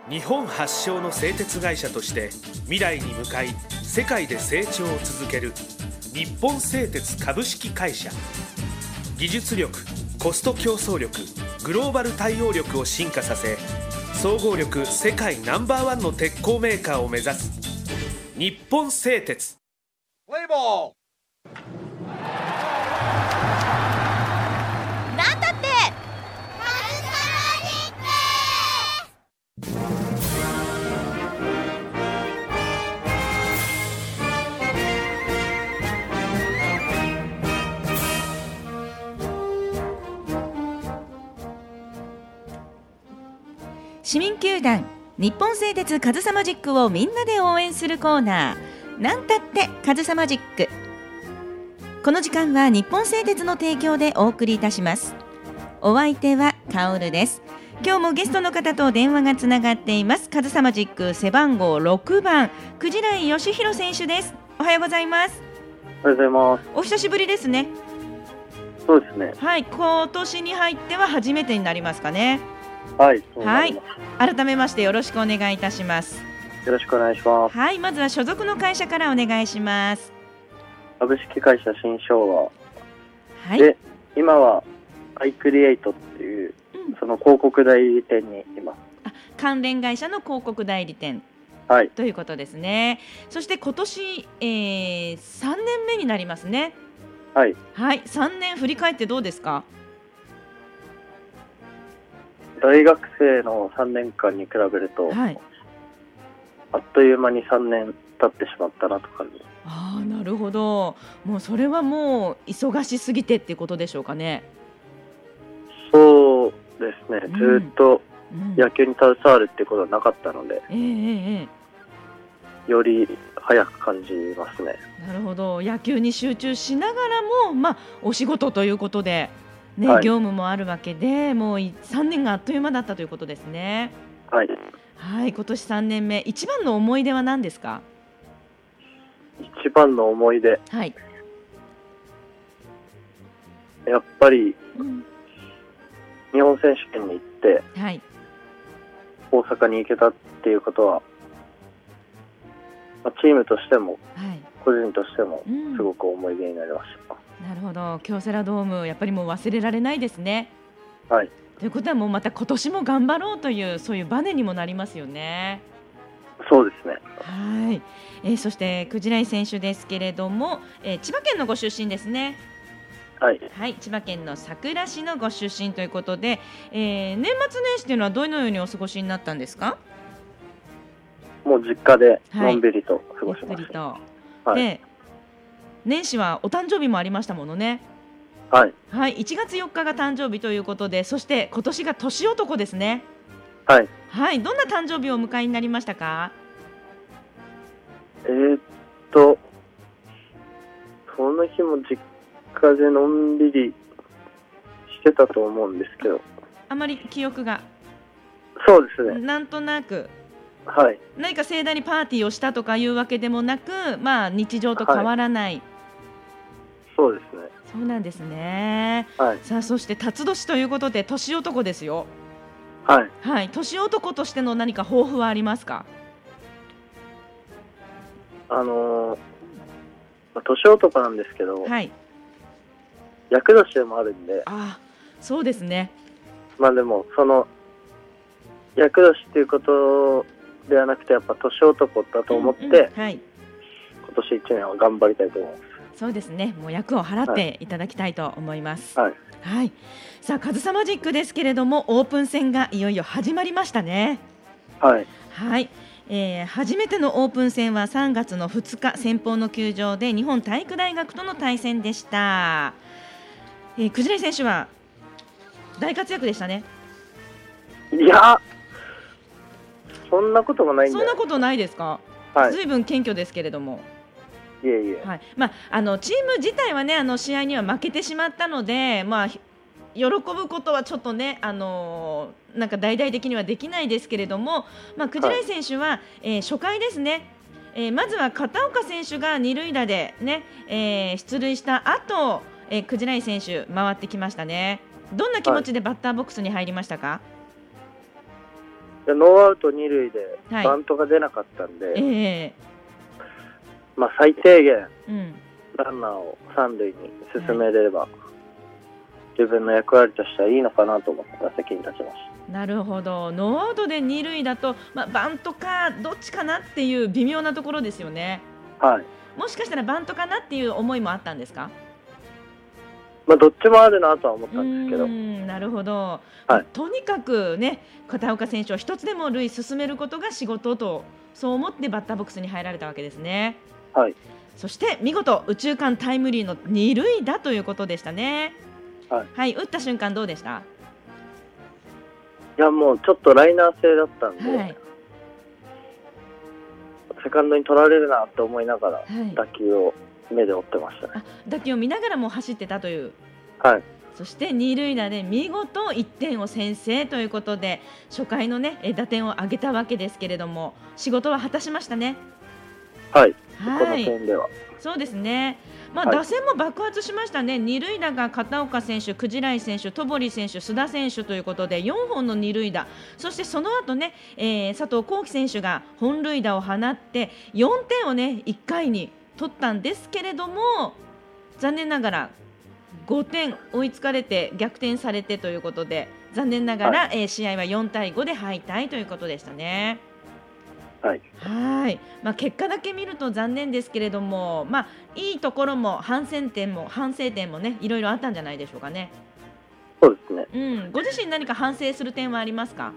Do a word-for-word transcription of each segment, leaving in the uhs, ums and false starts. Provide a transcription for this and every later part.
日本発祥の製鉄会社として未来に向かい世界で成長を続ける日本製鉄株式会社。技術力、コスト競争力、グローバル対応力を進化させ、総合力世界ナンバーワンの鉄鋼メーカーを目指す日本製鉄。 プレイボール。 なんだって市民球団日本製鉄カズサマジックをみんなで応援するコーナー、なんたってカズサマジック。この時間は日本製鉄の提供でお送りいたします。お相手はカオルです。今日もゲストの方と電話がつながっています。カズサマジック背番号ろくばん、クジライ義弘選手です。おはようございます。 おはようございます。 お久しぶりですね。 そうですね。 はい、今年に入っては初めてになりますかね。 はい、そうなります。 はい、改めましてよろしくお願いいたします。 よろしくお願いします。 はい、まずは所属の会社からお願いします。 株式会社新昭和、 はい、 で今はアイクリエイトっていう、うん、その広告代理店にいます。 あ、関連会社の広告代理店、 はい、 ということですね。そして今年、えー、さんねんめになりますね。 はい、 はい、さんねん振り返ってどうですか？ 大学生のさんねんかんに比べると、はい、あっという間にさんねん経ってしまったなと感じ。 ああ、なるほど。もうそれはもう忙しすぎてっていうことでしょうかね。 そうですね、ずっと野球に携わるっていうことはなかったので、 うんうんえーえー、より早く感じますね。 なるほど。野球に集中しながらも、まあ、お仕事ということでね、はい、業務もあるわけで、もうさんねんがあっという間だったということですね。 はい、 はい、今年さんねんめ、一番の思い出は何ですか？ 一番の思い出、 はい、 やっぱり、 うん、 日本選手権に行って、 はい、 大阪に行けたっていうことは、まあ、チームとしても、 はい、 個人としてもうん、 すごく思い出になりました。 なるほど。京セラドーム、やっぱりもう忘れられないですね。 はい。 ということはもうまた今年も頑張ろうというそういうバネにもなりますよね。 そうですね。 はい、えー、そしてクジライ選手ですけれども、えー、千葉県のご出身ですね。 はい、 はい、千葉県の佐倉市のご出身ということで、えー、年末年始というのはどのようにお過ごしになったんですか？ もう実家でのんびりと過ごしました。 ゆっくりと、 はい、 で年始はお誕生日もありましたものね。 はい、 はい、いちがつよっかが誕生日ということで、そして今年が年男ですね。 はい、 はい、どんな誕生日をお迎えになりましたか？ えー、っとその日も実家でのんびりしてたと思うんですけど、 あまり記憶が。 そうですね、 なんとなく、 はい、 何か盛大にパーティーをしたとかいうわけでもなく、まあ、日常と変わらない、はい、 そうですね。 そうなんですね。 はい、 さあ、そして辰年ということで年男ですよ。 はい、 はい、年男としての何か抱負はありますか？ あのー、年男なんですけど、 はい、 厄年でもあるんで。 あ、そうですね。 まあでもその厄年っていうことではなくて、やっぱ年男だと思って、うんうん、はい、今年いちねんは頑張りたいと思います。 そうですね、もう役を払っていただきたいと思います。 はい、 はい、さあカズサマジックですけれども、オープン戦がいよいよ始まりましたね。 はい、 はい、えー、初めてのオープン戦はさんがつのふつか、先方の球場で日本体育大学との対戦でした。えー、クジライ選手は大活躍でしたね。 いや、そんなこともないんで。 そんなことないですか？はい、ずいぶん謙虚ですけれども。 いえいえ、 はい、まあ、あのチーム自体はね、あの試合には負けてしまったので、まあ、喜ぶことはちょっとね、あのー、なんか大々的にはできないですけれども、まあ、クジライ選手は、はい、えー、初回ですね、えー、まずは片岡選手が二塁打で、ね、えー、出塁した後、えー、クジライ選手回ってきましたね。どんな気持ちでバッターボックスに入りましたか？ えでノーアウト二塁ではいバントが出なかったんで、 ええまあ、最低限うんランナーを三塁に進めれれば、はい、自分の役割としてはいいのかなと思って打席に立ちました。 なるほど。ノーアウトで二塁だと、まあ、バントかどっちかなっていう微妙なところですよね。 はい。 もしかしたらバントかなっていう思いもあったんですか？ まあ、どっちもあるなとは思ったんですけど。 うーん、なるほど、 はい、 とにかくね、片岡選手を一つでも塁進めることが仕事と、そう思ってバッターボックスに入られたわけですね。 はい。 そして見事右中間タイムリーの二塁打ということでしたね。 はい、 はい、打った瞬間どうでした？ いや、もうちょっとライナー性だったんで、 はい、 セカンドに取られるなって思いながら、 はい、 打球を目で追ってましたね。 あ、打球を見ながらも走ってたという。 はい。 そして二塁打で見事いってんを先制ということで、初回のね打点を上げたわけですけれども、仕事は果たしましたね。 はい、 はい、 この点ではそうですね。まあ、 はい、 打線も爆発しましたね。二塁打が片岡選手、鯨井選手、戸堀選手、須田選手ということでよんほんの二塁打、そしてその後ね、えー、佐藤幸輝選手が本塁打を放ってよんてんをねいっかいに取ったんですけれども、残念ながらごてん追いつかれて逆転されてということで、残念ながら、はい、えー、試合はよんたいごで敗退ということでしたね。 はい、 はい、まあ、結果だけ見ると残念ですけれども、まあ、いいところも反省点も反省点もねいろいろあったんじゃないでしょうかね。 そうですね、 うん、ご自身何か反省する点はありますか？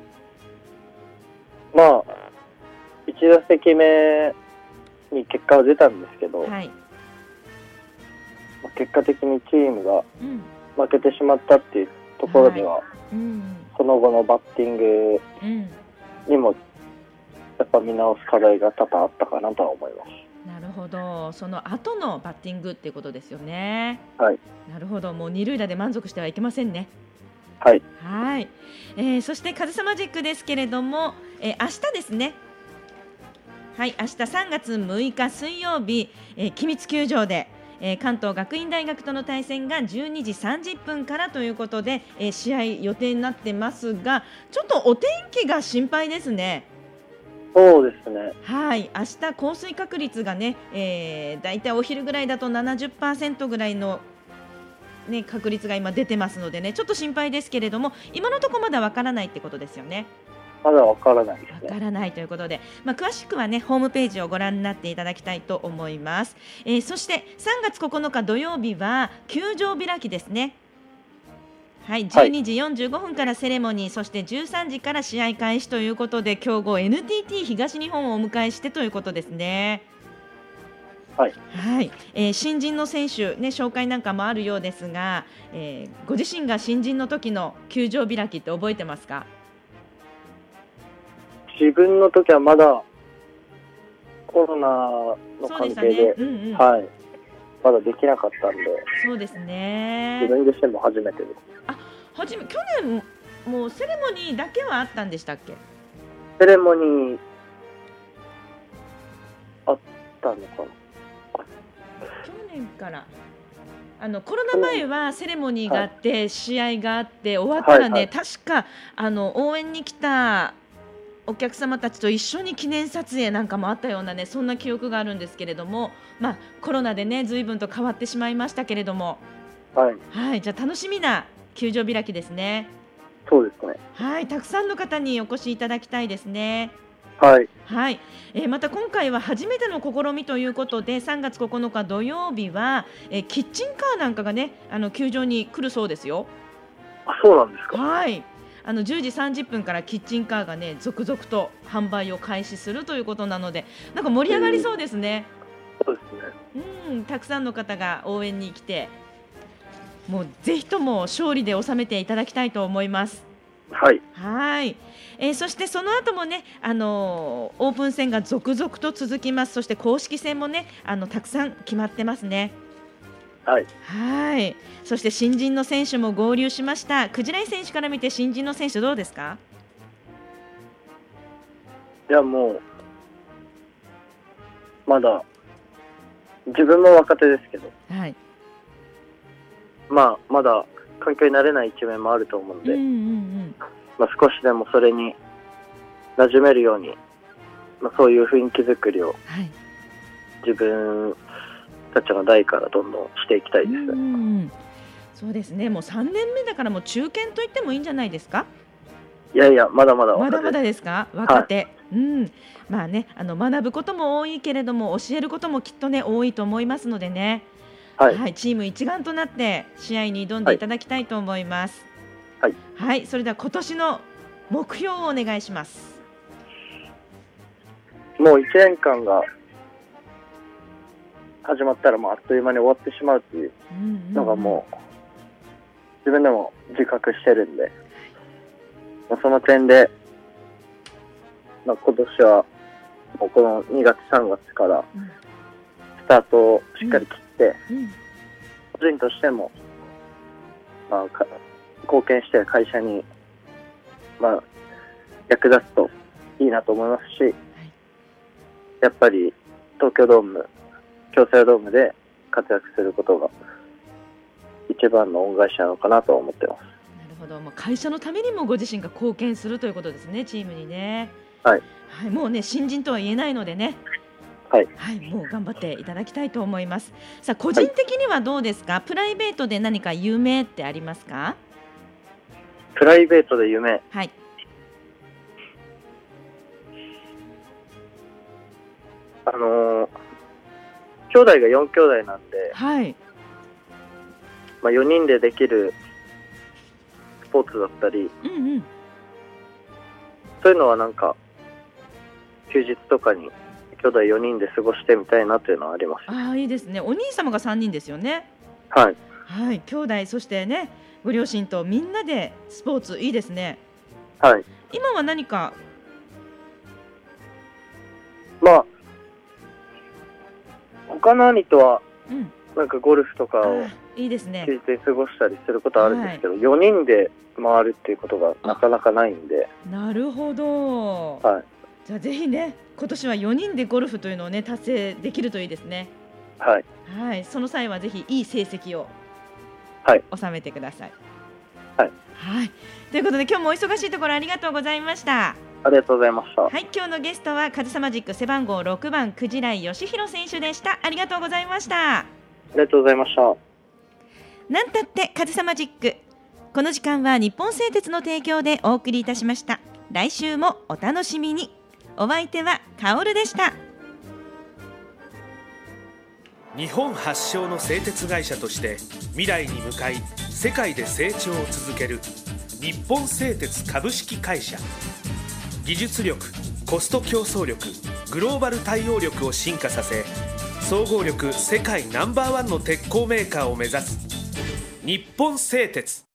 まあいち打席目に結果は出たんですけど、 はい、 まあ、結果的にチームがうん負けてしまったっていうところでは、 はい、うん、 その後のバッティングにもやっぱ見直す課題が多々あったかなとは思います。 なるほど、その後のバッティングっていうことですよね。 はい、 なるほど、もう二塁打で満足してはいけませんね。 はい、 はい、えー、そしてカズサマジックですけれども、えー、明日ですね。はい、明日さんがつむいか水曜日、えー、君津球場で、えー、関東学院大学との対戦がじゅうにじさんじゅっぷんからということで、えー、試合予定になってますが、ちょっとお天気が心配ですね。 そうですね。 はい、明日降水確率がね、えー、だいたいお昼ぐらいだと ななじゅっパーセント ぐらいの、ね、確率が今出てますのでね、ちょっと心配ですけれども、今のところまだわからないってことですよね。 まだわからないですね。 わからないということで、まあ、詳しくはねホームページをご覧になっていただきたいと思います。えー、そしてさんがつここのか土曜日は球場開きですね。はい、じゅうにじよんじゅうごふんからセレモニー、そしてじゅうさんじから試合開始ということで、強豪 エヌティーティー 東日本をお迎えしてということですね。 はい、 はい、えー、新人の選手、ね、紹介なんかもあるようですが、えー、ご自身が新人の時の球場開きって覚えてますか？ 自分の時はまだコロナの関係で、 ね、うんうん、 はい、まだできなかったんで。 そうですね。 自分自身も初めてです。 あ、はじめ去年もうセレモニーだけはあったんでしたっけ？ セレモニーあったのかな。 去年からあのコロナ前はセレモニーがあって、はい、試合があって終わったらね、はいはい、確かあの応援に来たお客様たちと一緒に記念撮影なんかもあったようなね、そんな記憶があるんですけれども、まあ、コロナでね随分と変わってしまいましたけれども、 はい、 はい、じゃあ楽しみな球場開きですね。 そうですね。 はい、たくさんの方にお越しいただきたいですね。 はい、 はい、えー、また今回は初めての試みということで、さんがつここのか土曜日は、えー、キッチンカーなんかがねあの球場に来るそうですよ。 あ、そうなんですか。 はい、あのじゅうじさんじゅっぷんからキッチンカーがね続々と販売を開始するということなので、なんか盛り上がりそうですね。 そうですね。 うん、たくさんの方が応援に来て、もうぜひとも勝利で収めていただきたいと思います。 はい、 はい、えー、そしてその後もね、あのー、オープン戦が続々と続きます。そして公式戦もねあのたくさん決まってますね。 はい、 はい、そして新人の選手も合流しました。鯨井選手から見て新人の選手どうですか？ いや、もうまだ自分も若手ですけど、 はい、 まあ、まだ環境に慣れない一面もあると思うんで、 うんうんうん、 まあ、少しでもそれに馴染めるように、まあ、そういう雰囲気作りをはい自分たちの代からどんどんしていきたいです。 うんうんそうですねもうさんねんめだからもう中堅と言ってもいいんじゃないですか。 いやいや、まだまだまだまだでですか若手、うんまあねあの学ぶことも多いけれども教えることもきっとね多いと思いますのでね、 す。は。 はいい、チーム一丸となって試合に挑んでいただきたいと思います。 はい、 はい、それでは今年の目標をお願いします。 もういちねんかんが始まったらもうあっという間に終わってしまうというのがもう自分でも自覚してるんで、もうその点で、まあ、今年はもうこのにがつさんがつからスタートをしっかり切って、 うんうん個人としても、まあ、か貢献して会社に、まあ、役立つといいなと思いますし、やっぱり東京ドーム、京セラドームで活躍することが一番の恩返しなのかなと思ってます。 なるほど、まあ、会社のためにもご自身が貢献するということですね、チームにね。 はい、 はい、もうね新人とは言えないのでね、 はいはい、もう頑張っていただきたいと思います。さあ個人的にはどうですか、はい、プライベートで何か夢ってありますか？ プライベートで夢、 はい、 あのー、兄弟がよん兄弟なんで、 はいまあ、よにんでできるスポーツだったり、 うんうん、 そういうのはなんか休日とかに兄弟よにんで過ごしてみたいなというのはあります。 ああいいですね。お兄様がさんにんですよね。 はい、 はい、兄弟そしてねご両親とみんなでスポーツいいですね。 はい、 今は何かまあ他の兄とはうんなんかゴルフとかをあいいですね。 休日に過ごしたりすることはあるんですけど、はい、よにんで回るっていうことがなかなかないんで。 なるほど、 はい、 じゃあぜひね今年はよにんでゴルフというのをね達成できるといいですね。 はい、 はい、その際はぜひいい成績を収めてください。 はい、 はい、ということで今日もお忙しいところありがとうございました。 ありがとうございました。 はい、今日のゲストはカズサマジック背番号ろくばんクジライ義弘選手でした。ありがとうございました。 ありがとうございました。 なんたってカズサマジック、この時間は日本製鉄の提供でお送りいたしました。来週もお楽しみに。お相手はカオルでした。 日本発祥の製鉄会社として未来に向かい世界で成長を続ける日本製鉄株式会社。技術力、コスト競争力、グローバル対応力を進化させ、総合力世界ナンバーワンの鉄鋼メーカーを目指す日本製鉄。